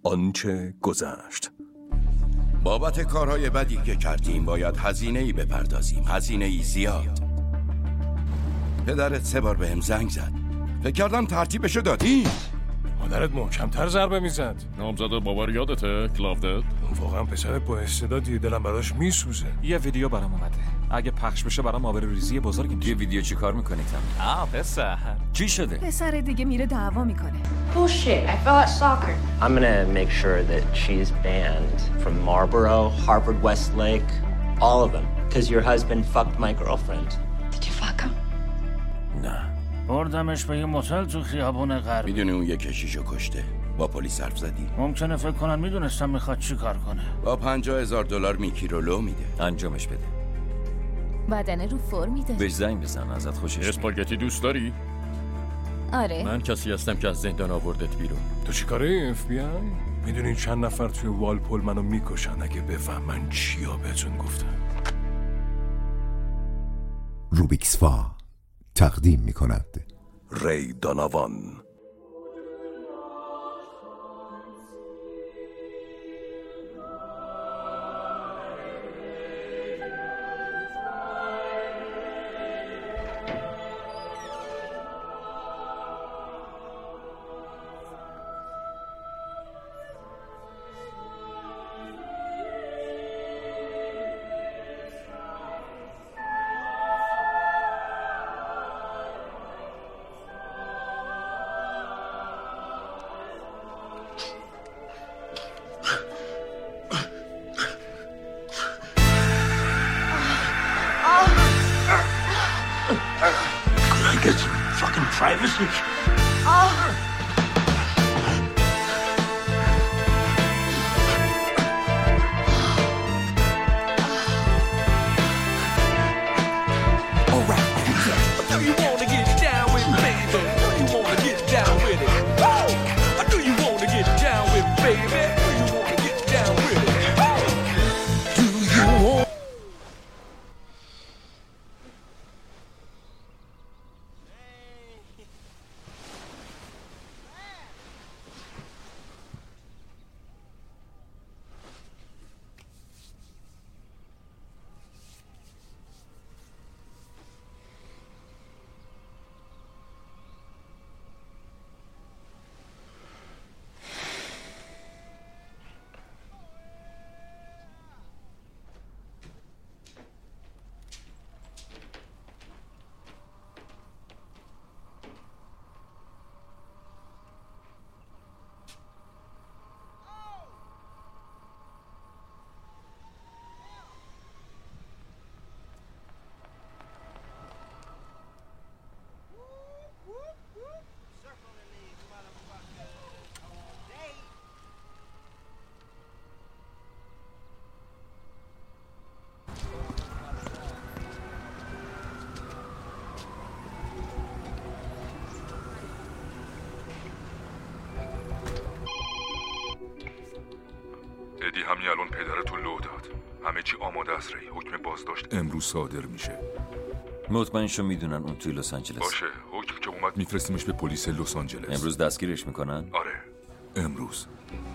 آنچه گذشت. بابت کارهای بدی که کردیم باید هزینه‌ای بپردازیم، هزینه‌ای زیاد. پدرت 3 بار بهم زنگ زد. فکر کردم ترتیبشو دادی. مادرت محکم‌تر ضربه میزد. نامزد بابا یادته؟ کلاودت؟ اون واقعا پسر با استعدادی، دلم براش میسوزه. یه ویدیو برام اومده. اگه پخش بشه برام آبروریزی بزرگی میشه. یه ویدیو چی کار میکنید هم؟ پسر چی شده؟ پسر دیگه میره دعوا میکنه. Bullshit. I fell at soccer. I'm gonna make sure that she's banned from Marlboro, Harvard Westlake, all of them. Because your husband fucked my girlfriend. Did you fuck him? نه. بردمش به یه موتل تو خیابون غربی. میدونی اون یه کشیشو کشته؟ با پلیس حرف زدی؟ ممکنه فکر کنن میدونستم میخواد چی کار کنه. با $50,000 میکی رو لو میده. انجامش بده. بدنه رو فرمی داره. بهش زنگ بزن، ازت خوشش میاد. اسپاگتی دوست داری؟ آره. من کسی هستم که از زندان آوردت بیرون. تو چی کاره FBI؟ میدونین چند نفر توی والپول منو میکشن اگه بفهمن چیا بهتون گفتم. روبیکسفا تقدیم میکند ری داناوان. Get some fucking privacy. ادی همین الان پدرتو لو داد. همه چی آماده است ری. حکم بازداشت امروز صادر میشه. مطمئن شو میدونن اون توی لس آنجلس. باشه، حکم که اومد میفرستیمش به پلیس لس آنجلس. امروز دستگیرش میکنن؟ آره، امروز.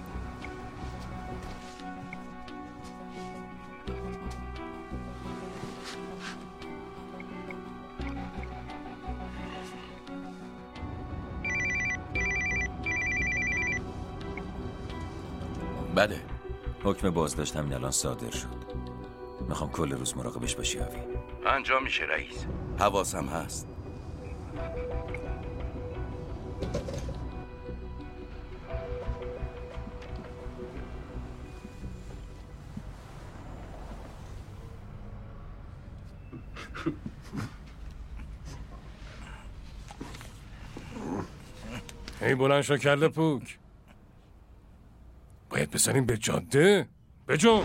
بله. حکم بازداشت همین الان صادر شد. میخوام کل روز مراقبش باشی آوی. انجام میشه رئیس. حواسم هست. هی بلند شو کله پوک. باید بزنیم به جاده. بجو.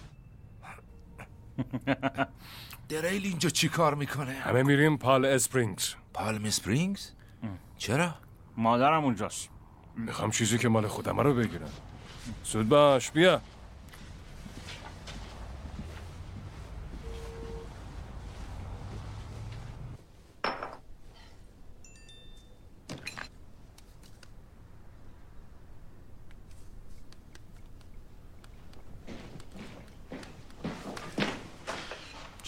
دریل اینجا چی کار میکنه؟ همه میریم پال اسپرینگز. پالم اسپرینگز؟ چرا؟ مادرم اونجاست. میخوام چیزی که مال خودم رو بگیرم. زود باش بیا.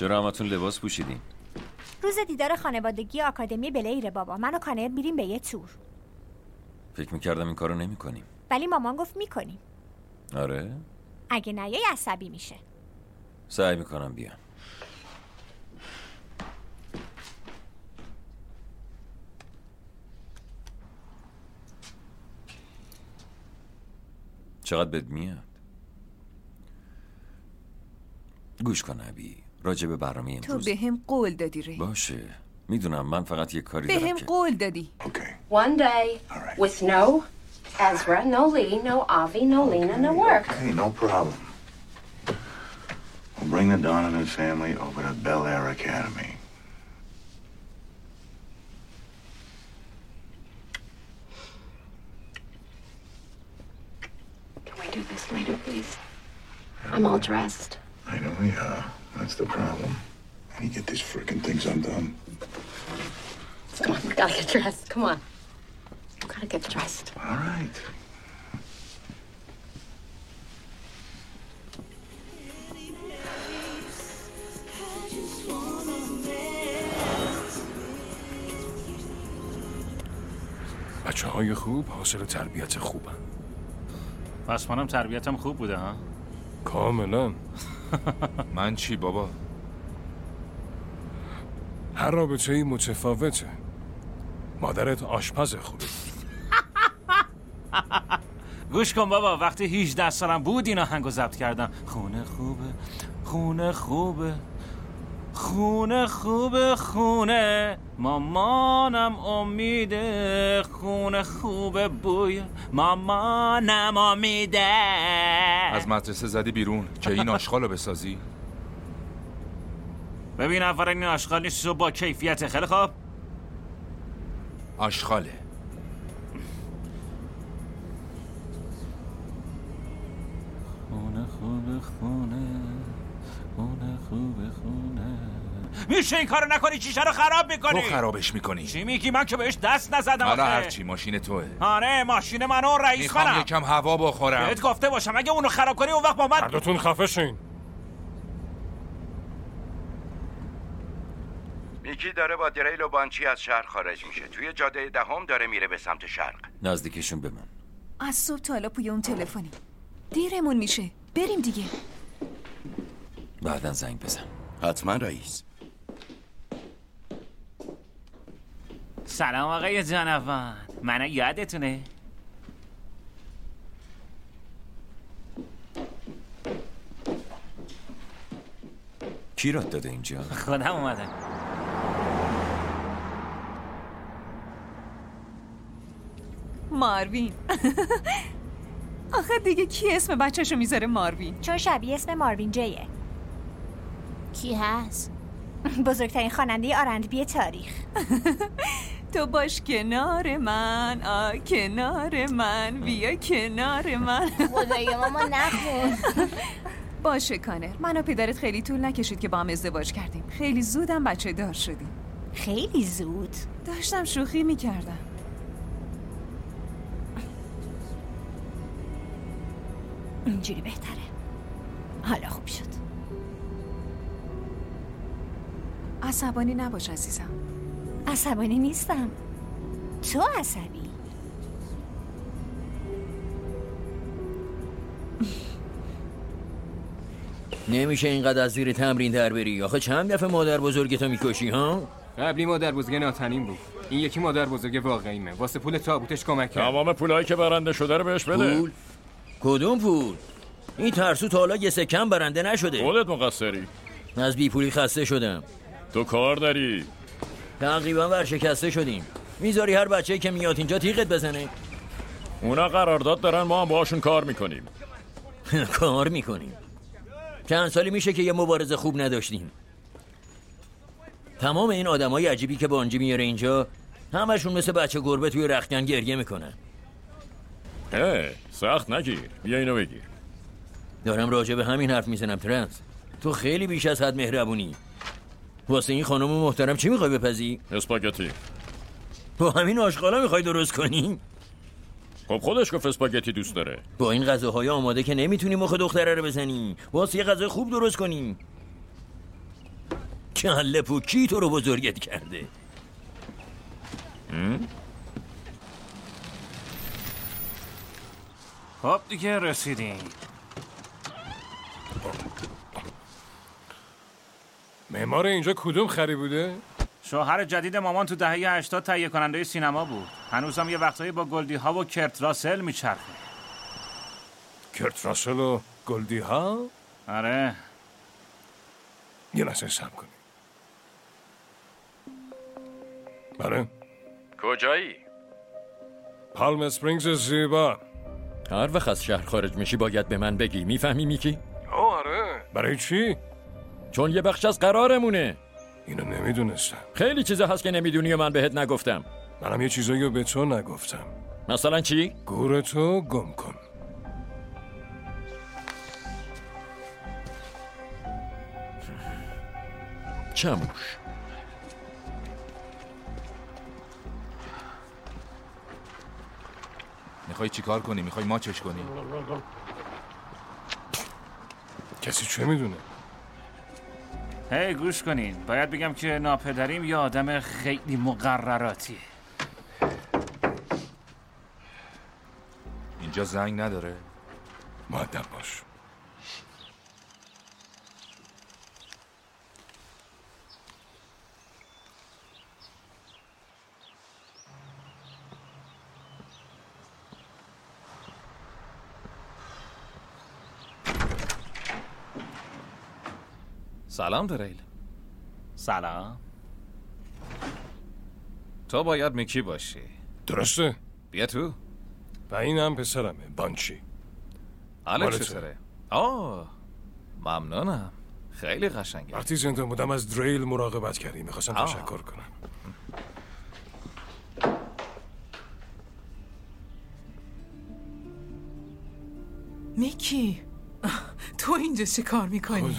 چرا همتون لباس پوشیدین؟ روز دیدار خانوادگی آکادمی بلیره بابا. من و کانر میریم به یه تور. فکر میکردم این کارو نمی‌کنیم. ولی مامان گفت میکنیم. آره؟ اگه نیای عصبی میشه. سعی میکنم بیام. چقدر بد میاد؟ گوش کن ابی، راجع به برنامه امروز تو بهم قول دادی ری. باشه میدونم، من فقط یه کاری دارم بهم که قول دادی. One day, with no Ezra, no Lee, no Avi, no Lena, no work. Hey, no problem. We'll bring the Donovan family over to Bel Air Academy. Can we do this later, please? I'm all dressed. I know we are. That's the problem. How do you get these frickin' things undone? Come on, we gotta get dressed. Come on. We gotta get dressed. All right. بچه‌های خوب حاصل تربیت خوبن. پس منم تربیتم خوب بوده ها؟ کاملا. من چی بابا؟ هر رابطه‌ای متفاوته. مادرت آشپز خوبه. گوش کن بابا، وقتی 18 سالم بود این آهنگو ضبط کردم. خونه خوبه، خونه خوبه، خونه خوبه، خونه مامانم امیده، خونه خوبه بوی مامانم امیده. از مدرسه زدی بیرون که این آشغالو بسازی؟ ببین اولا این آشغال نیست و با کیفیت. خیلی خوب آشغاله. خونه خوبه، خونه خونه خوبه، خونه. میشه این کارو نکنی؟ چیشه رو خراب میکنی. تو خرابش میکنی. چی میگی؟ من که بهش دست نزدم. حالا هرچی، ماشین توه. آره ماشین منو و رئیس میخوام منم. یکم هوا بخورم. بهت گفته باشم اگه اونو خراب کنی اون وقت با من. هر دوتون خفه شین. میکی داره با دریل و بانچی از شهر خارج میشه. توی جاده دهم داره میره به سمت شرق. نزدیکشون بمون. از صبح تا حالا پوی اون تلفنی. دیرمون میشه. بریم دیگه. بعدن زنگ بزن. حتما رئیس. سلام آقای جانوان، منو یادتونه؟ کی رات داده اینجا؟ خودم اومدم. ماروین. آخه دیگه کی اسم بچه‌شو میذاره ماروین؟ چون شبیه اسم ماروین جیه. کی هست؟ بزرگترین خواننده R&B تاریخ. تو باش کنار من، کنار من، بیا کنار من. خدای ماما نخون. باشه کانر، من و پدرت خیلی طول نکشید که با هم ازدواج کردیم. خیلی زودم بچه دار شدیم. خیلی زود؟ داشتم شوخی میکردم. اینجوری بهتره. حالا خوب شد. عصبانی نباش عزیزم. عصبانی نیستم. تو عصبی. نمیشه اینقدر از زیر تمرین در بری. آخه چند دفعه مادر بزرگتو میکشی ها؟ قبلی مادر بزرگ ناتنین بود. این یکی مادر بزرگ واقعیمه. واسه پول تابوتش کمک کرد. تمام پولایی که برنده شده رو بهش بده. پول؟ کدوم پول؟ این ترسو تا حالا یه سکم برنده نشده. خودت مقصری. از بی پولی خسته شدم. تو کار داری. تقریبا ورشکسته شدیم. میذاری هر بچه‌ای که میاد اینجا تیغت بزنه؟ اونا قرارداد دارن، ما هم باهاشون کار میکنیم. کار میکنیم؟ چند سالی میشه که یه مبارزه خوب نداشتیم. تمام این آدمای عجیبی که بانجی میاره اینجا همشون مثل بچه گربه توی رختکن گریه میکنن. سخت نگیر، بیا اینو بگیر. دارم راجع به همین حرف میزنم ترنس. تو خیلی بیش از حد مهربونی. واسه این خانم محترم چی میخوای بپزی؟ اسپاگتی. با همین آشغالا میخوای درست کنی؟ خب خودش گفت اسپاگتی دوست داره. با این غذاهای آماده که نمیتونی مخ دختره رو بزنی. واسه یه غذا خوب درست کنی. کله پوکی تو رو بزرگت کرده؟ خب دیگه رسیدیم. معمار اینجا کدوم خری بوده؟ شوهر جدید مامان تو دهه 80 تهیه کننده سینما بود. هنوزم یه وقتایی با گلدی ها و کرت راسل میچرخه. کرت راسل و گلدی ها؟ آره. یه لحظه صبر کنی. بله. کجایی؟ پالم اسپرینگز زیبا. هر وقت از شهر خارج میشی باید به من بگی. میفهمی میکی؟ آره. برای چی؟ چون یه بخش از قرارمونه. اینو نمیدونستم. خیلی چیزا هست که نمیدونی و من بهت نگفتم. منم یه چیزایی رو به تو نگفتم. مثلا چی؟ گورتو گم کن. چموش. میخوای چیکار کنی؟ میخوای ماچش کنی؟ کسی چه میدونه؟ هی گوش کنین. باید بگم که ناپدریم یه آدم خیلی مقرراتیه. اینجا زنگ نداره؟ مؤدب باش. سلام دریل. سلام. تو باید میکی باشی. درسته؟ بیا تو. و این هم پسرمه، بانچی. الکس چطوره؟ ممنونم. خیلی قشنگه. وقتی زنده بودم از دریل مراقبت کردی. میخواستم تشکر کنم. میکی، تو اینجا چه کار میکنی؟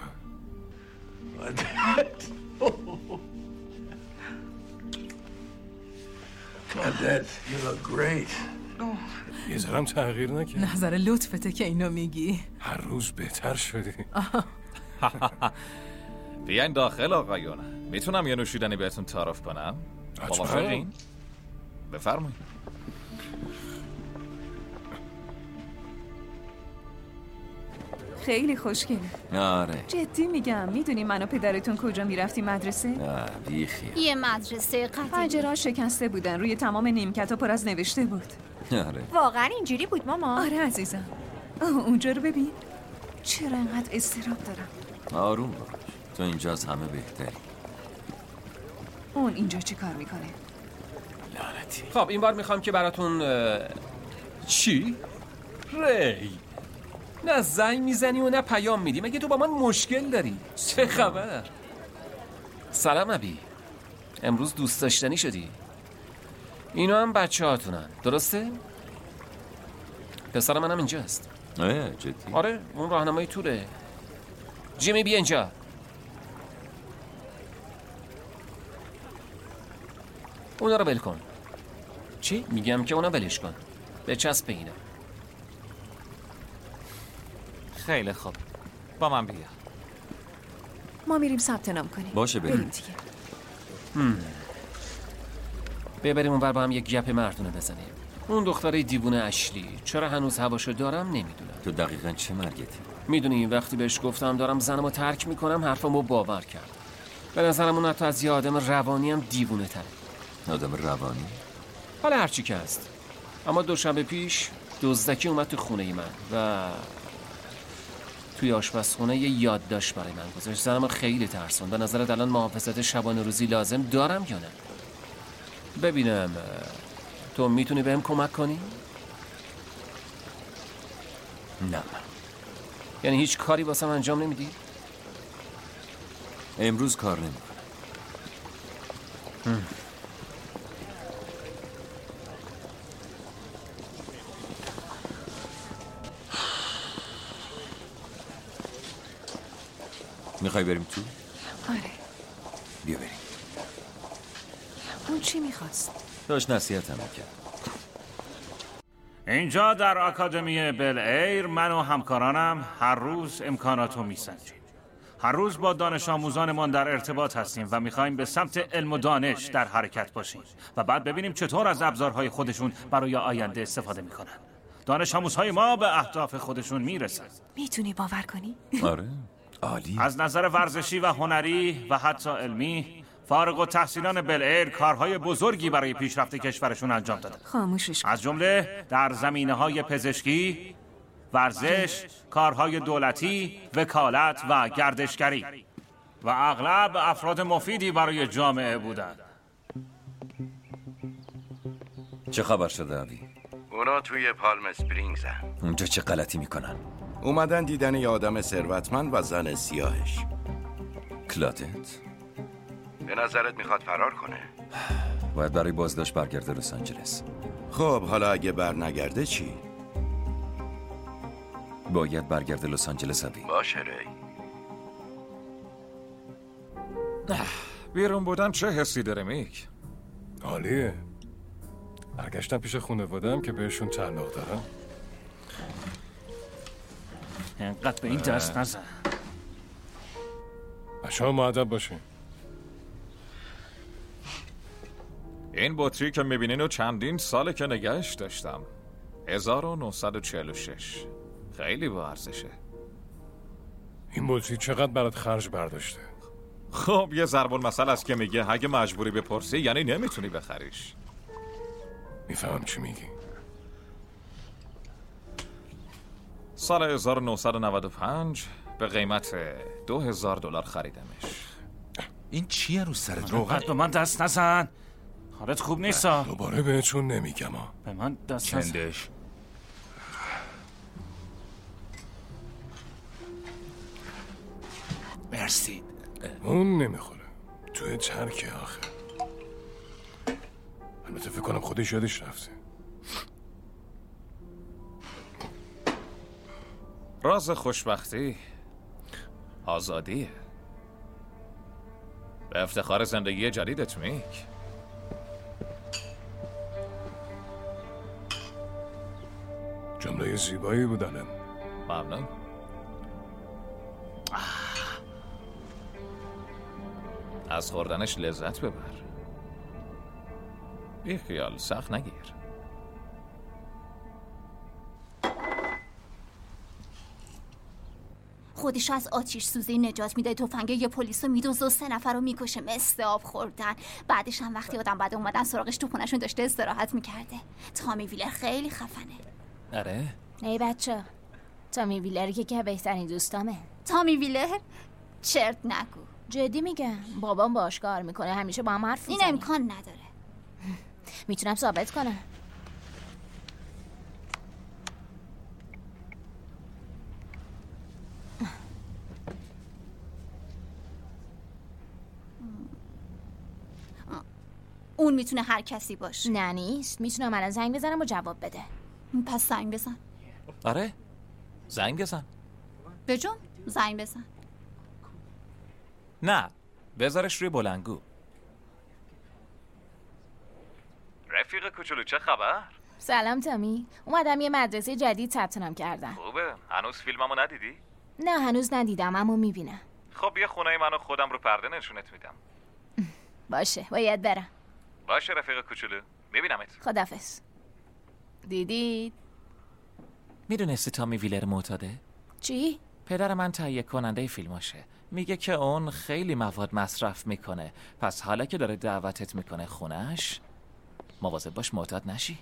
Dad, you look great. یه ذرم تغییر نکرد. نظر لطفته که اینو میگی. هر روز بهتر شدی. بیاین داخل آقایون. میتونم یه نوشیدنی بهتون تعارف کنم؟ موافقین؟ بفرمایید. خیلی خوشگله. آره. جدی میگم. میدونی من و پدرتون کجا میرفتیم مدرسه؟ بیخیال. یه مدرسه قدیمی. پنجره‌ها شکسته بودن. روی تمام نیمکت‌ها پر از نوشته بود. آره. واقعا اینجوری بود ماما؟ آره عزیزم. اونجا رو ببین. چرا انقدر اضطراب دارم؟ آروم باش. تو اینجا از همه بهتری. اون اینجا چی کار میکنه؟ لعنتی. خب این بار میخوام که براتون چی؟ ری نه زنگ میزنی و نه پیام میدی. مگه تو با من مشکل داری؟ چه خبر؟ سلام ابی. امروز دوست داشتنی شدی. اینا هم بچه هاتونن درسته؟ پسر منم اینجاست. جدی؟ آره اون راهنمای توره. جیمی بیا اینجا. اونا رو ول کن. چی؟ میگم که اونا ولش کن. بچسب به اینا. خیلی خوب. با من بیا. ما میریم ثبت نام کنیم. باشه بریم دیگه. ببریم اونور با هم یک گپ مردونه بزنیم. اون دختره دیوونه اشلی چرا هنوز هواشو دارم نمیدونم. تو دقیقاً چه مرگتی؟ میدونی وقتی بهش گفتم دارم زنمو ترک میکنم حرفمو باور کرد. به نظرم اون حتی از یه آدم روانی هم دیوونه تره. آدم روانی؟ حالا هرچی که هست. اما دوشنبه پیش دزدکی اومد تو خونه من و توی آشپزخونه یه یادداشت برای من گذاشت. زنم خیلی ترسون. به نظرت الان محافظت شبانه روزی لازم دارم یا نه؟ ببینم تو میتونی بهم کمک کنی؟ نه. یعنی هیچ کاری واسم انجام نمیدی؟ امروز کار نمیکنم. میخوای بریم تو؟ آره. بیا بریم. اون چی میخواست؟ داشت نصیحتم میکرد. اینجا در آکادمی بل ایر من و همکارانم هر روز امکاناتو میسنجیم. هر روز با دانش آموزانمان در ارتباط هستیم و میخوایم به سمت علم و دانش در حرکت باشیم و بعد ببینیم چطور از ابزارهای خودشون برای آینده استفاده میکنن. دانش آموزهای ما به اهداف خودشون میرسن. میتونی باور کنی؟ آره عالی. از نظر ورزشی و هنری و حتی علمی، فارغ التحصیلان بلایر کارهای بزرگی برای پیشرفت کشورشون انجام دادن. خاموشش کن. از جمله در زمینه‌های پزشکی، ورزش، کارهای دولتی، وکالت و گردشگری و اغلب افراد مفیدی برای جامعه بودند. چه خبر شده آبی؟ اونا توی پالم اسپرینگزن. اونجا چه غلطی میکنن؟ اومدن دیدن یه آدم ثروتمند و زن سیاهش. کلاتت؟ به نظرت میخواد فرار کنه؟ باید برای بازداشت برگرده لس آنجلس. خب حالا اگه بر نگرده چی؟ باید برگرده لس آنجلس آبی. باشه ری. بیرون بودن چه حسی داره میک؟ عالیه. برگشتم پیش خانواده‌ام که بهشون تعلق دارم. اینقدر به این دست نزن. بچه‌ها مؤدب باشین. این بطری که میبینین و چندین ساله که نگهش داشتم. 1946. خیلی با ارزشه. این بطری چقدر برات خرج برداشته؟ خب یه ضرب المثل است که میگه اگه مجبوری بپرسی یعنی نمیتونی بخریش. میفهمم چی میگی. سال 1995 به قیمت $2000 خریدمش. این چیه رو سرت؟ روغت به من دست نزن. حالت خوب نیستا. دوباره بهتون نمیگم ها. به من دست نزن. چندش؟ مرسی. اون نمیخوره. توی ترکه آخه. البته فکر کنم خودش یادش رفته. راز خوشبختی آزادیه. به افتخار زندگی جدیدت میک. جمله زیبایی بود الان. ممنون. از خوردنش لذت ببر. بی خیال سخت نگیر. خودش از آتش سوزی نجات میده، تفنگ یه پلیس رو میدوزه و 3 نفر رو میکشه مثل آب خوردن. بعدش هم وقتی آدم بعد اومدن سراغش تو خونه‌شون داشته استراحت میکرده. تامی ویلر خیلی خفنه. آره؟ ای بچه تامی ویلر که بهترین دوستامه. تامی ویلر؟ چرت نگو. جدی میگم بابام باش کار میکنه، همیشه با هم حرف این میزنیم. امکان نداره. میتونم ثابت کنم. اون میتونه هر کسی باشه. نه نیست. میتونم الان زنگ بزنم و جواب بده. پس زنگ بزن. آره زنگ بزن. بجون زنگ بزن. نه بذارش روی بلندگو. رفیق کوچولو چه خبر؟ سلام تامی. اومدم یه مدرسه جدید ثبت نام کردم. خوبه. هنوز فیلممو ندیدی؟ نه هنوز ندیدم اما میبینم. خب یه خونه منو خودم رو پرده نشونت میدم. باشه باید برم. باشه رفیق کوچولو. میبینمت. خدافظ. دیدید؟ میدونستی تامی ویلر معتاده؟ چی؟ پدر من تهیه کننده فیلماشه. میگه که اون خیلی مواد مصرف میکنه. پس حالا که داره دعوتت میکنه خونش مواظب باش معتاد نشی.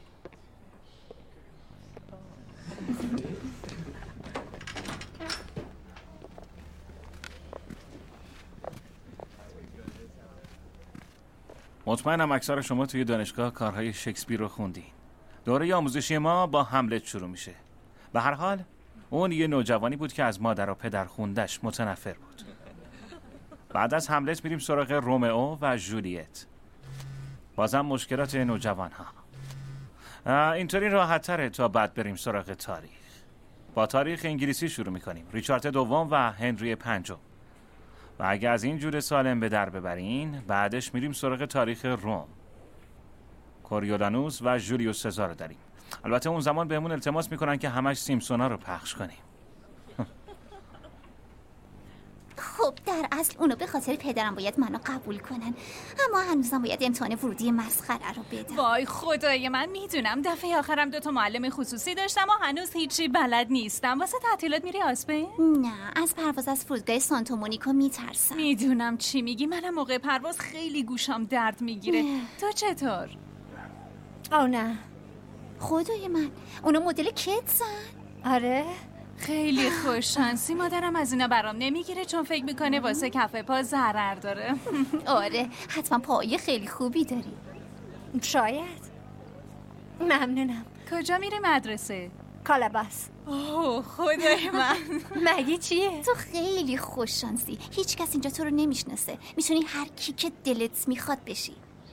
مطمئنم اکثر شما توی دانشگاه کارهای شکسپیر رو خوندین. دوره آموزشی ما با هملت شروع میشه. به هر حال اون یه نوجوانی بود که از مادر و پدر خوندش متنفر بود. بعد از هملت میریم سراغ رومئو و جولیت. بازم مشکلات نوجوان ها. اینطوری راحت تره تا بعد بریم سراغ تاریخ. با تاریخ انگلیسی شروع میکنیم. ریچارد دوم و هنری پنجم. و اگه از این جور سالم به در ببرین بعدش میریم سراغ تاریخ روم. کوریولانوس و جولیوس سزار رو داریم. البته اون زمان بهمون التماس میکنن که همش سیمپسونا رو پخش کنیم. خب در اصل اونا به خاطر پدرم باید منو قبول کنن، اما هنوزم باید امتحان ورودی مسخره رو بدم. وای خدای من، میدونم دفعه آخرم 2 معلم خصوصی داشتم و هنوز هیچی بلد نیستم. واسه تعطیلات میری آسپین؟ نه، از پرواز از فرودگاه سانتو مونیکا میترسم. میدونم چی میگی، منم موقع پرواز خیلی گوشام درد میگیره. تو چطور؟ نه خدای من، اونا مدل کتسن؟ آره خیلی خوششانسی. مادرم از اینا برام نمیگیره چون فکر میکنه واسه کف پا ضرر داره. آره حتما پای خیلی خوبی داری. شاید. ممنونم. کجا میری مدرسه؟ کالاباس. اوه خدای من. مگه چیه؟ تو خیلی خوششانسی، هیچ کس اینجا تو رو نمیشناسه، میتونی هر کی که دلت میخواد بشی.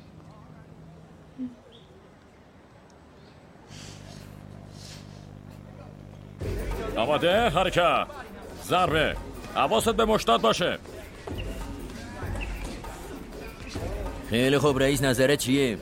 آماده؟ حرکت. ضربه. حواست به مشتات باشه. خیلی خوب رئیس، نظرت چیه؟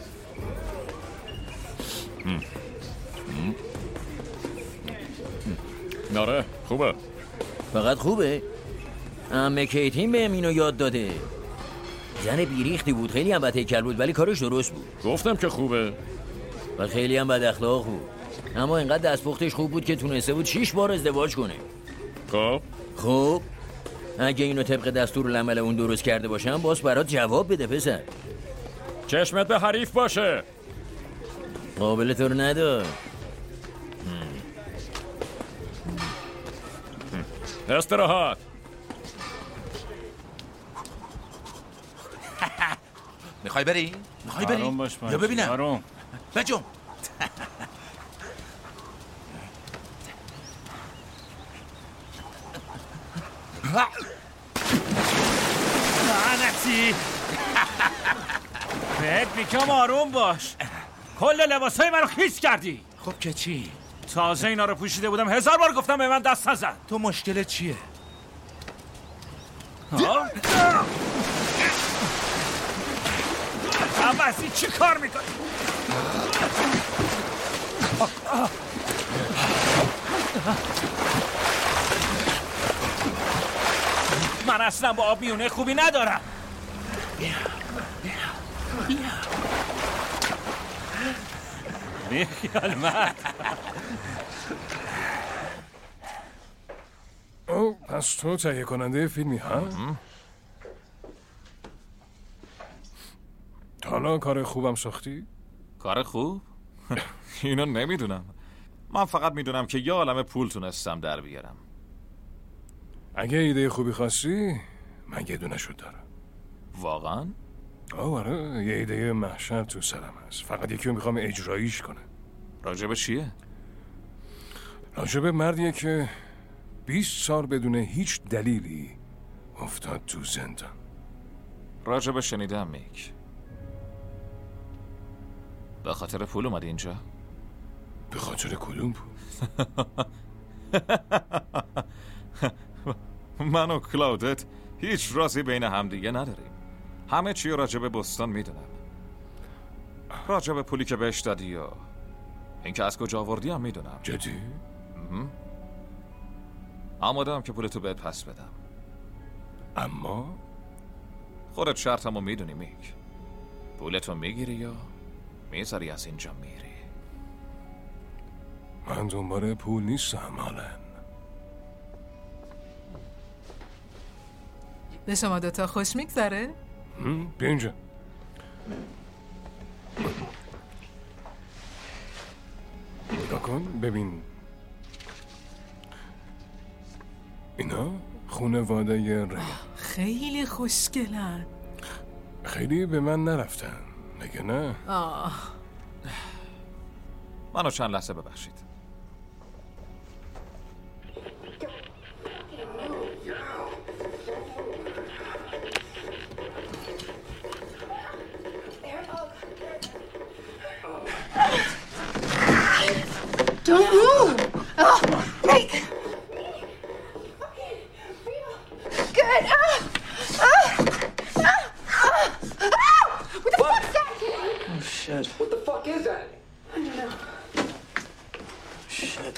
آره خوبه. فقط خوبه؟ عمه کیتین بهم اینو یاد داده. زن بیریختی بود، خیلی هم بدهیکل بود ولی کارش درست بود. گفتم که خوبه. و خیلی هم بد اخلاق بود، اما اینقدر دستپختش خوب بود که تونسته بود 6 بار ازدواج کنه. خب اگه اینو طبق دستور العمل اون درست کرده باشم باز برات جواب بده پسر. چشمت به حریف باشه. قابل تو رو ندار. استراحت. میخوای بری؟ یا ببینم؟ بجم. لعنتی. بهت میگم آروم باش. کل لباسای منو خیس کردی. خب که چی؟ تازه اینا رو پوشیده بودم 1000 بار گفتم به من دست نزن. تو مشکلت چیه؟ عوضی چی کار میکنی؟ من اصلا با آب میونه خوبی ندارم. بیخیال مرد. او پس تو تهیه کننده فیلمی ها؟ تا حالا کار خوبم ساختی؟ کار خوب؟ اینو نمیدونم. من فقط میدونم که یه عالم پول تونستم در بیارم. اگه ایده خوبی خواستی من یه دونه شد دارم. واقعا؟ آره یه ایده محشر تو سرم هست، فقط یکی رو میخوام اجراییش کنه. راجب چیه؟ راجب مردیه که 20 سال بدون هیچ دلیلی افتاد تو زندان. راجب شنیدم میک. به خاطر پول اومد اینجا؟ به خاطر کدوم پول؟ من و کلاودت هیچ رازی بین همدیگه نداریم. همه چی راجب بوستون میدونم. راجب پولی که بهش دادی و اینکه از کجا آوردی هم میدونم. جدی؟ آماده‌ام که پولتو بهت پس بدم. اما خودت شرطمو میدونی میک. پولتو میگیری یا میذاری از اینجا میری؟ من دنبال پول نیستم آلن. به شما دوتا خوش میگذره؟ بیا اینجا. نگاه کن ببین، اینا خانواده ری. خیلی خوشگلن. خیلی به من نرفتن مگه نه؟ منو چند لحظه ببخشید. Don't move! Oh, Nick! Good! What the fuck is that? Oh, shit. What the fuck is that? I don't know. Shit.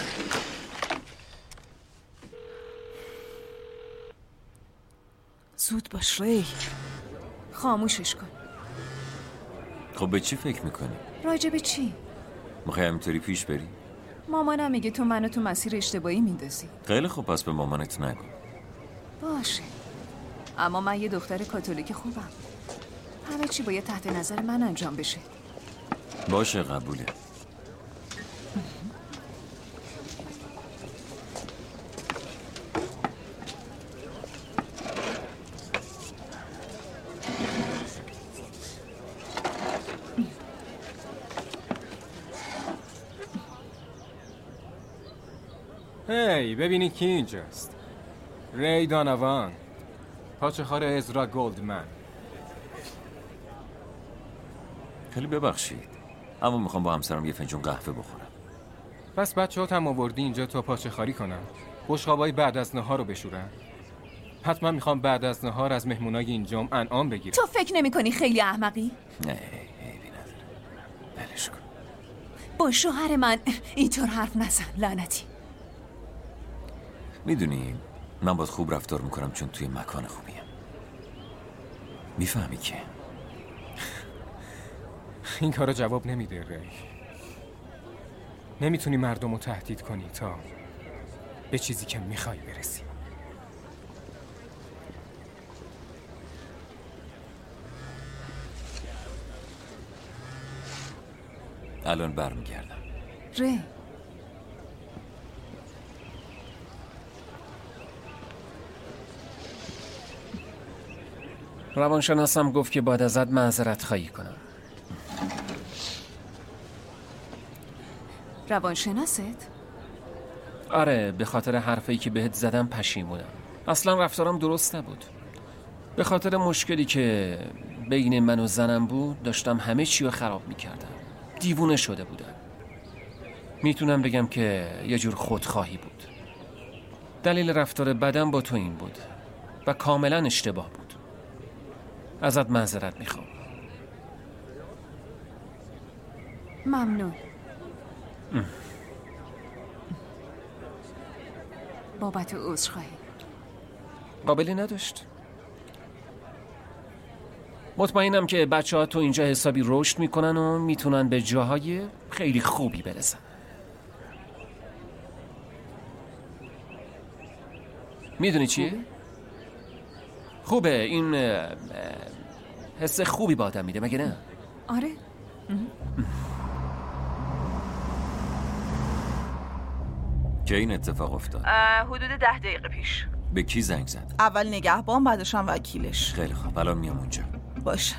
زود باش ری. خاموشش کن. خب به چی فکر میکنی؟ راجع به چی؟ میخوای همینطوری پیش بری؟ مامانم میگه تو منو تو مسیر اشتباهی میندازی. خیلی خوب، پس به مامانت نگو. باشه، اما من یه دختر کاتولیک خوبم. همه چی باید تحت نظر من انجام بشه. باشه، قبوله. هی ببینید کی اینجاست. ری دانوان، پاچه‌خوار ازرا گلدمن. خیلی ببخشید، اما میخوام با همسرم یه فنجون قهوه بخورم. پس بچه‌هات هم آوردی اینجا تا پاچه‌خواری کنم؟ بشقابای بعد از نهار رو بشورن؟ حتما میخوام بعد از نهار از مهمونای اینجام انعام بگیرم. تو فکر نمی‌کنی خیلی احمقی؟ نه، عیبی نداره. بلش کن. با شوهر من اینطور حرف نزن، لعنتی. میدونی من باید خوب رفتار میکنم چون توی مکان خوبیم. میفهمی که این کارا جواب نمیده ری. نمیتونی مردم رو تهدید کنی تا به چیزی که میخوای برسی. الان برمیگردم. ری، روانشناسم گفت که باید ازت معذرت خواهی کنم. روانشناست؟ آره، به خاطر حرفایی که بهت زدم پشیمونم. اصلا رفتارم درست نبود. به خاطر مشکلی که بین من و زنم بود داشتم همه چی رو خراب میکردم. دیوونه شده بودم. میتونم بگم که یه جور خودخواهی بود. دلیل رفتار بدم با تو این بود و کاملا اشتباه بود. ازت معذرت میخوام. ممنون. بابت عذرخواهی. قابلی نداشت. مطمئنم که بچه‌ها تو اینجا حسابی رشد میکنن و میتونن به جاهای خیلی خوبی برسن. میدونی چیه؟ خوبه، این حس خوبی با آدم میده، مگه نه؟ آره. که این اتفاق افتاد؟ حدود 10 دقیقه پیش. به کی زنگ زد؟ اول نگهبان، بعدش هم وکیلش. خیلی خوب، الان میام اونجا. باشه.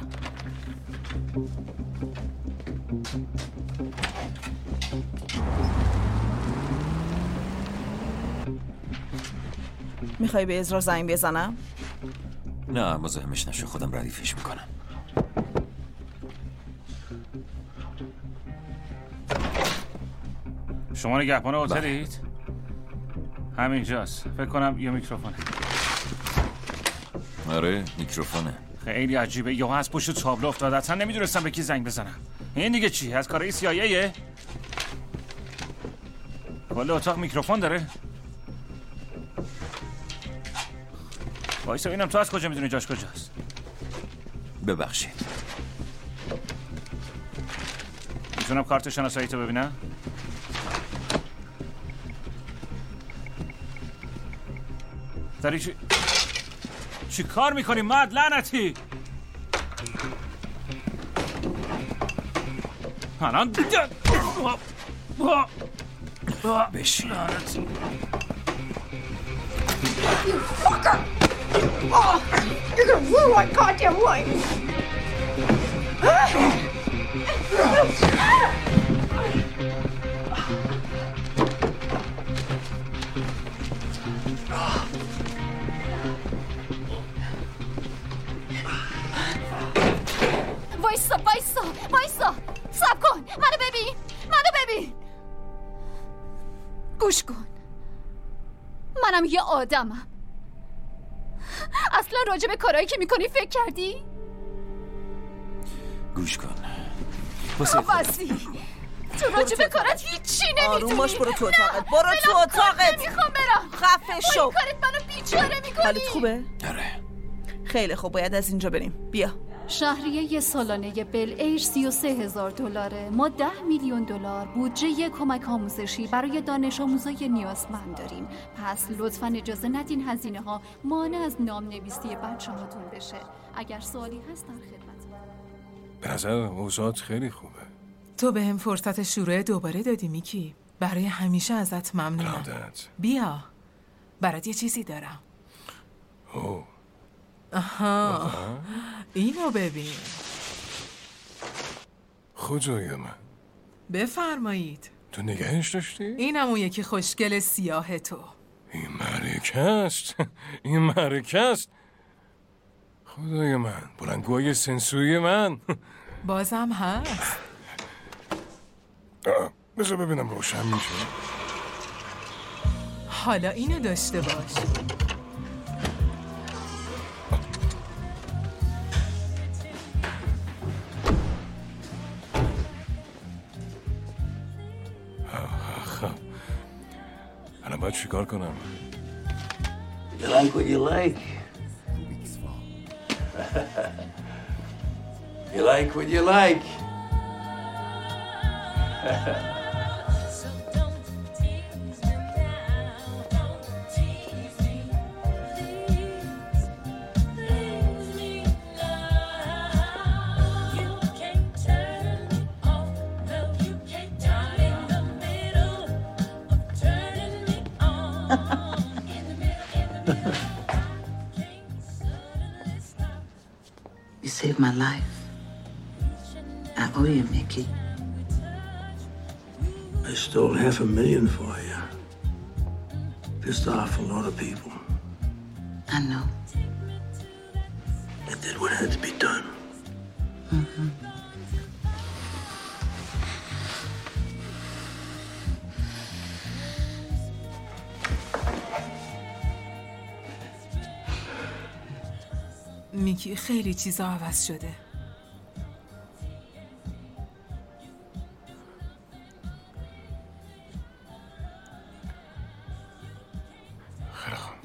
میخوای به ازرا زنگ بزنم؟ نه، مزاحمش نشو، خودم ردیفش میکنم. شما نگهبان هتلید؟ همینجاست. فکر کنم یه میکروفونه. آره، میکروفونه. خیلی عجیبه، یا از پشت تابلو افتاد. اصلا نمیدونستم به کی زنگ بزنم. این دیگه چی؟ از کارهای CIAه؟ کل اتاق میکروفون داره؟ وایسا ببینم تو از کجا میدونی جاش کجاست. ببخشید. میتونم کارت شناسایی تو ببینم؟ داری چی کار میکنی مرد لعنتی؟ الان بشین. You fucker! Oh, you're gonna ruin my goddamn life! وایسا صبر کن، منو ببین. گوش کن، منم یه آدمم. اصلا راجع به کارهایی که میکنی فکر کردی؟ گوش کن. واسه تو راجع به کارت هیچی نمیدونی. آروم باش، برو تو اتاقت. برو تو اتاقت. نمیخوام برم. خفه شو. با این کارت منو بیچاره میکنی. حالت خوبه؟ آره. خیلی خوب، باید از اینجا بریم. بیا. شهریه سالانه بل ایر $33,000. ما $10 میلیون بودجه کمک آموزشی برای دانش آموزای نیازمند داریم. پس لطفاً اجازه ندین هزینه ها مانع از نام نویسی بچه هاتون بشه. اگر سوالی هست در خدمت. به نظر اوضاعت خیلی خوبه. تو به هم فرصت شروع دوباره دادی میکی. برای همیشه ازت ممنونم. بیا برات یه چیزی دارم. آها اینو ببین. خدای من. بفرمایید. تو نگهش داشتی؟ اینم اون یکی خوشگل سیاه تو. این معرکه است. این معرکه است. خدای من، بلندگوهای سنسوری من. بازم هست. بذار ببینم روشن میشه. حالا اینو داشته باش. الان باید چیکار کنم؟ You like what you like. You like what you like. You saved my life. I owe you, Mickey. I stole $500,000 for you. Pissed off a lot of people. I know. I did what had to be done. Mm-hmm. میکی خیلی چیزا عوض شده. خیلی خوب.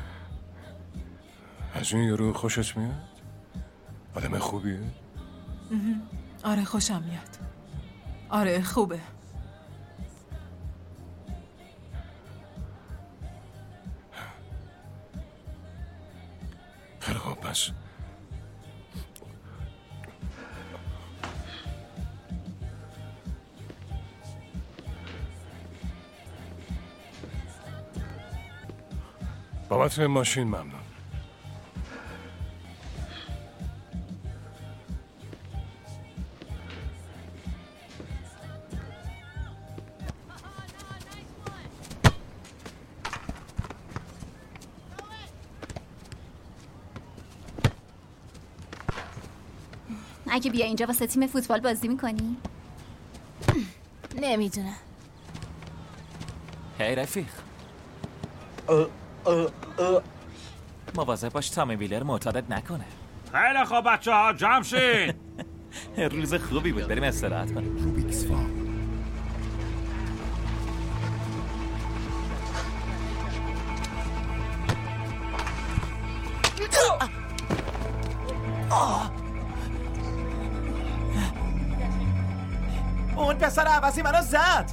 از این یارو خوشت میاد؟ آدم خوبیه؟ آره خوشم میاد. آره خوبه. خیلی خوب پس بابت ماشین ممنون. اگه بیا اینجا واسه تیم فوتبال بازی میکنی؟ نمیدونم. هی رفیق، مواظب باش تامی ویلر معتادت نکنه. خیلی خوب بچه ها جمع شین. روز خوبی بود، بریم استراحت کنیم. روبیکس فام. اون پسر عوضی منو زد.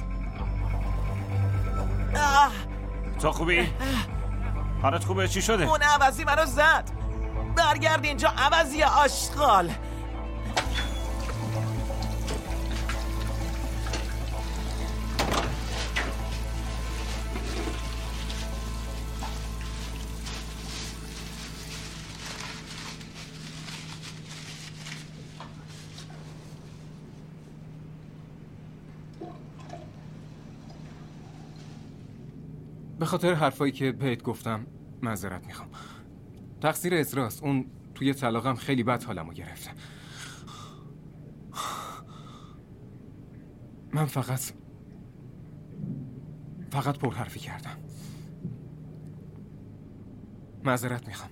تو خوبی؟ حالت خوبه؟ چی شده؟ اون عوضی منو زد. برگرد اینجا عوضی آشغال. به خاطر حرفایی که بهت گفتم معذرت میخوام. تقصیر ازراست. اون توی طلاقم خیلی بد حالمو گرفته. من فقط پرحرفی کردم. معذرت میخوام.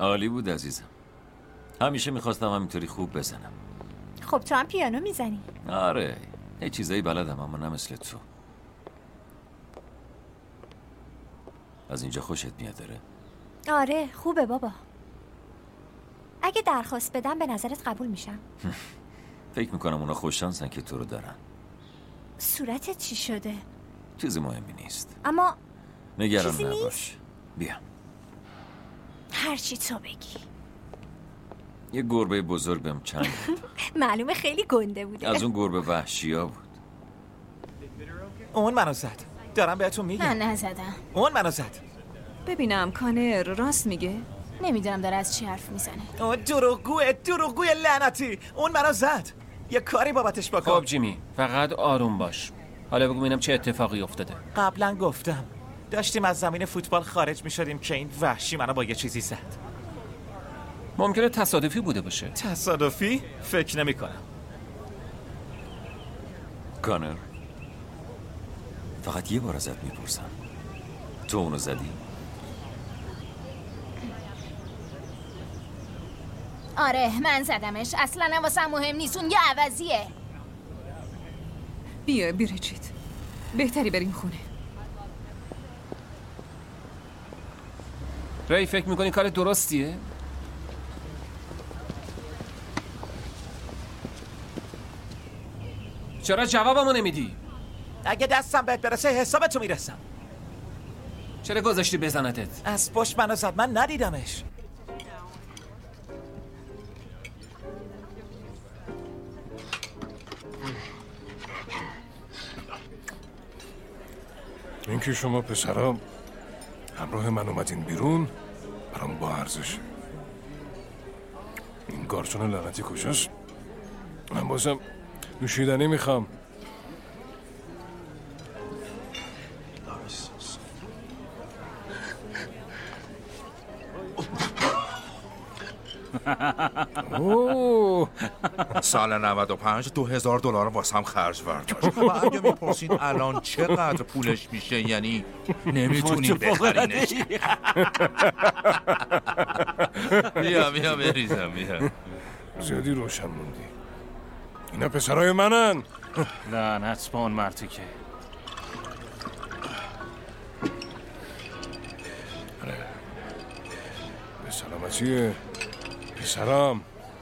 عالی بود عزیزم. همیشه میخواستم همینطوری خوب بزنم. خب تو هم پیانو میزنی؟ آره، یه چیزایی بلدم اما نه مثل تو. از اینجا خوشت میاد داره؟ آره خوبه بابا. اگه درخواست بدم به نظرت قبول میشم؟ فکر میکنم اونا خوششانسن که تو رو دارن. صورتت چی شده؟ چیزی مهمی نیست. اما نگران نباش. بیا. هر چی تو بگی. یه گربه بزرگ بهم چنگ بود. معلومه خیلی گنده بوده. از اون گربه وحشیا بود. اون منو زد. دارم بهتون میگم. من نزدم. اون منو زد. ببینم کانر راست میگه؟ نمیدونم داره از چی حرف میزنه. اون دروغگوی لعنتی. اون منو زد. یه کاری بابتش بکن. خب جیمی فقط آروم باش. حالا بگو ببینم چه اتفاقی افتاده. قبلا گفتم داشتیم از زمین فوتبال خارج میشدیم که این وحشی منو با یه چیزی زد. ممکنه تصادفی بوده باشه. تصادفی؟ فکر نمی کنم. کانر، فقط یه بار ازت میپرسم، تو اونو زدی؟ آره من زدمش. اصلا هم واسه مهم نیست. اون یه عوضیه. بیا بریجیت، بهتری بریم خونه. ری فکر میکنی کار درستیه؟ چرا جوابمو نمیدی؟ اگه دستم بهت برسه حسابتو میرسم. چرا گذاشتی بزنتت؟ از پشت منو زد، من ندیدمش. اینکه شما پسرا همراه من اومدین بیرون برام با ارزشه. این گارسون لعنتی کجاست؟ من بازم نوشیدنی میخوام. سال 95 $2000 واسم خرج برداشت و اگه میپرسین الان چقدر پولش میشه یعنی نمیتونیم بخرینش. بیا بریزم بیا. زیادی روشن موندی. اینا پسرای منن. لعنت به اون مرتیکه. به سلامتی پسرام.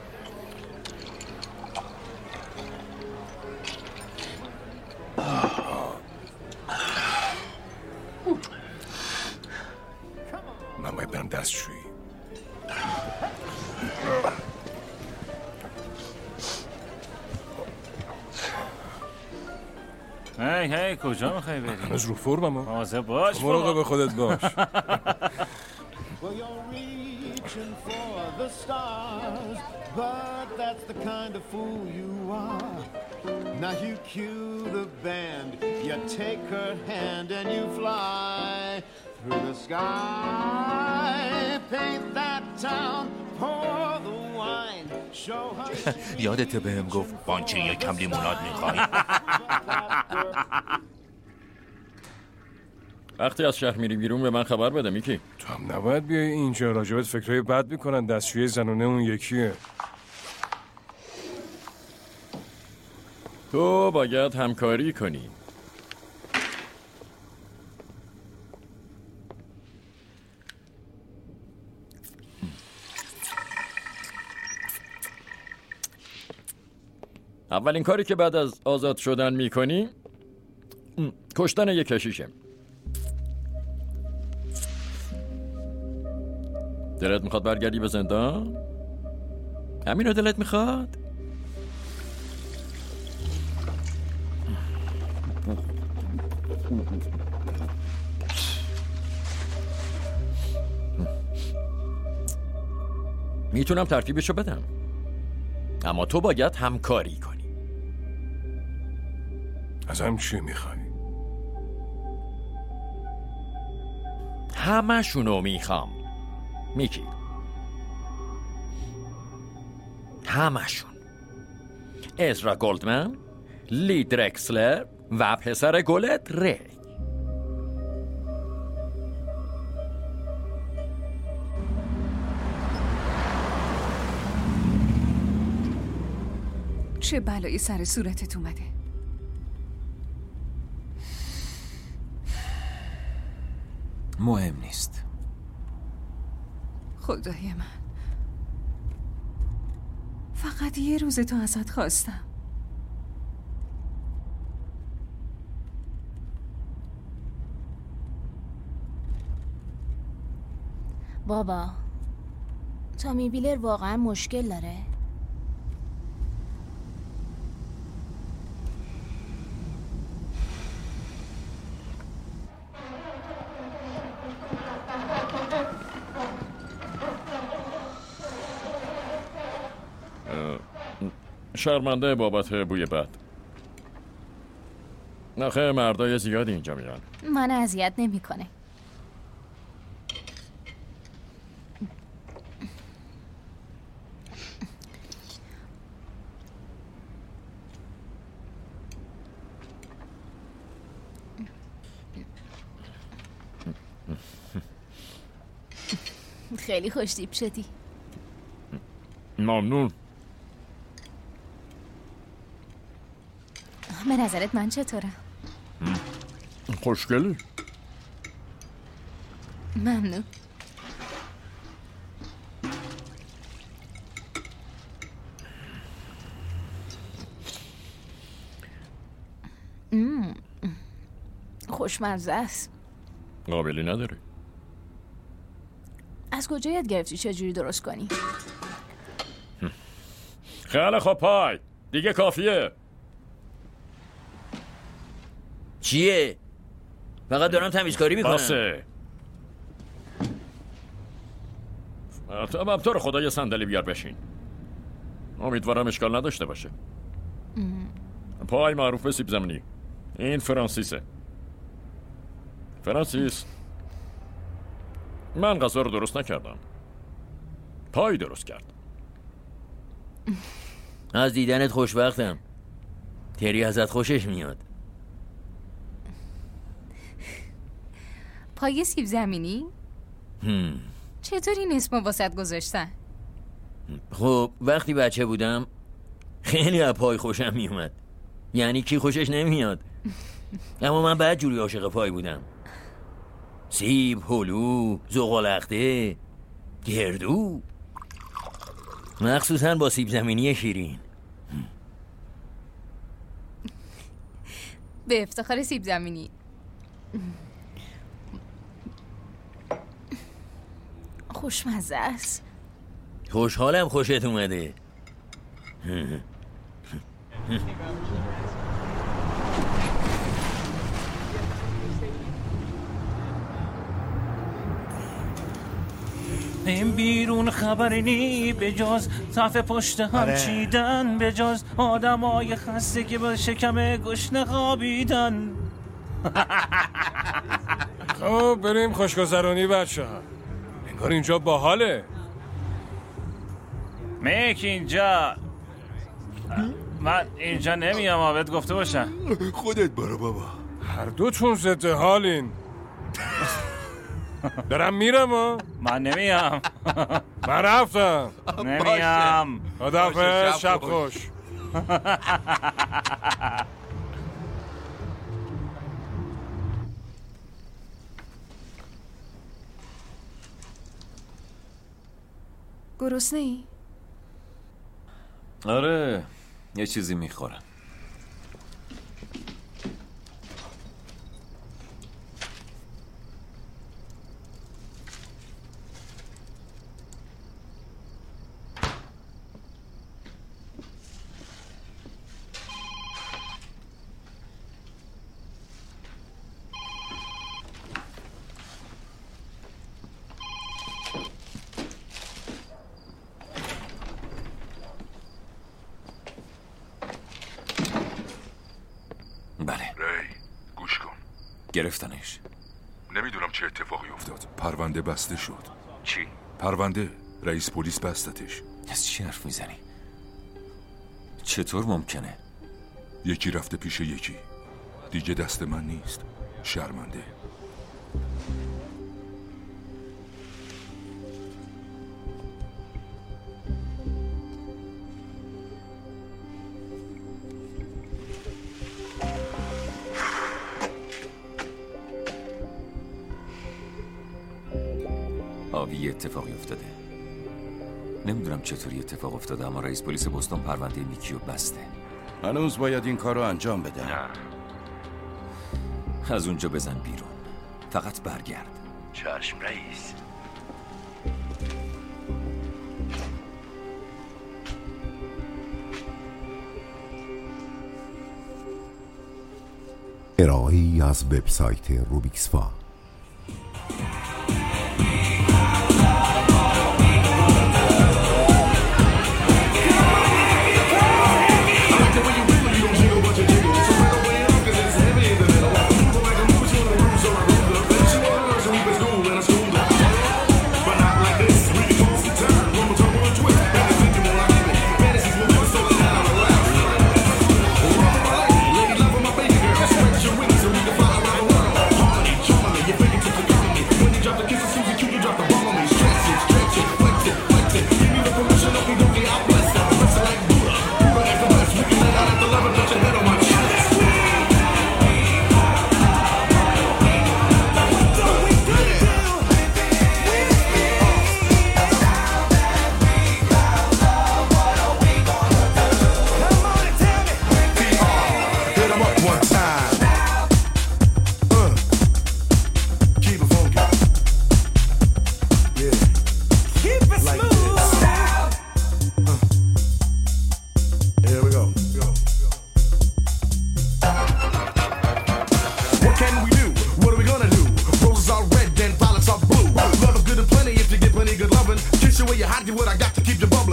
من باید برم دستشویی. هی کجا میخوای بری؟ هنوز رو فرمم. مواظب باش. مراقب خودت باش. But that's the kind of fool you are. Now you cue the band, you take her hand and you fly through the sky. Paint that town, pour the wine, show her. یادت بهم گفت بانچه یکم لیموناد میخوای؟ وقتی از شهر میری بیرون به من خبر بده میکی. تو هم نباید بیای اینجا، راجبت فکرهای بد میکنن. دستشوی زنونه اون یکیه. تو باید همکاری کنی. اولین کاری که بعد از آزاد شدن میکنی کشتن یک کشیشه. دلت میخواد برگردی به زندان؟ همین رو دلت میخواد؟ میتونم ترتیبشو بدم، اما تو باید همکاری کنی. ازم چی میخوای؟ همشونو میخوام میکی، همشون. ازرا گلدمن، لی درکسلر و پسر گلت ری. چه بلایی سر صورتت اومده؟ مهم نیست. خدای من، فقط یه روز تو ازت خواستم. بابا، تامی ویلر واقعا مشکل داره؟ شرمنده بابت بوی بد. نخه مردای زیادی اینجا میان. من اذیت نمیکنه. خیلی خوشتیپ شدی. ممنون. به نظرت من چطورم؟ خوشگلی. ممنون. خوشمزه است. قابلی نداره. از کجا یاد گرفتی چجوری درست کنی؟ خیلی خوب پای. دیگه کافیه. چیه؟ فقط دارم تمیزکاری میکنم. باسه. تو رو خدا یه صندلی بیار بشین. امیدوارم اشکال نداشته باشه. پای معروف به سیب زمینی. این فرانسیسه. فرانسیس، من غذا رو درست نکردم. پای درست کرد. از دیدنت خوشبختم. تری ازت خوشش میاد. پای سیب زمینی؟ چطور این اسمو واسط گذاشتن؟ خب وقتی بچه بودم خیلی از پای خوشم میومد. یعنی کی خوشش نمیاد؟ اما من بعد جوری عاشق پای بودم. سیب، هلو، زغال‌اخته، گردو، مخصوصا با سیب زمینی شیرین. به افتخار سیب زمینی. خوشمزه است. خوشحالم خوشت اومده. این بیرون خبری نی به جز صف پشت هم چیدن، به جز آدم های خسته که با شکم گشنه خوابیدن. خب بریم خوشگذرانی بچه ها. انگار اینجا باحاله. میک اینجا من اینجا نمیام. آبت گفته باشم. خودت برو بابا. هر دوتون ضد حالین. دارم میرم ها. من نمیام. من رفتم. نمیام. خداحافظ. شب خوش. گرسنه ای؟ آره یه چیزی میخورم. گرفتنش. نمیدونم چه اتفاقی افتاد. پرونده بسته شد. چی؟ پرونده. رئیس پلیس بستتش. از چی حرف میزنی؟ چطور ممکنه؟ یکی رفته پیش یکی. دیگه دست من نیست. شرمنده. آبی یه اتفاقی افتاده. نمیدونم چطوری اتفاق افتاده، اما رئیس پلیس بوستون پرونده میکیو بسته. هنوز باید این کار رو انجام بده. از اونجا بزن بیرون، فقط برگرد. چشم رئیس. ارائه‌ای از وبسایت روبیکسفا.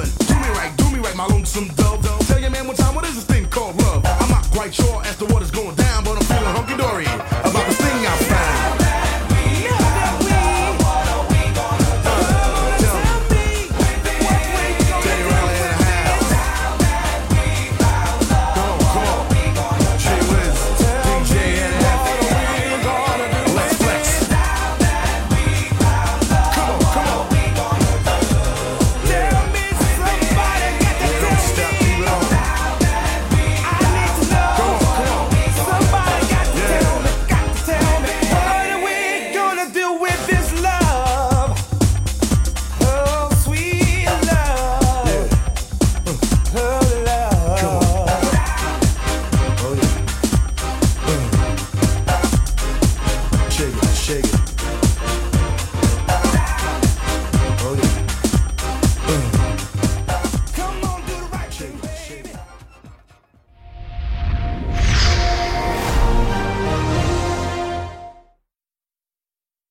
My lonesome dove. Tell your man one time, what is this thing called love? I'm not quite sure as to what is going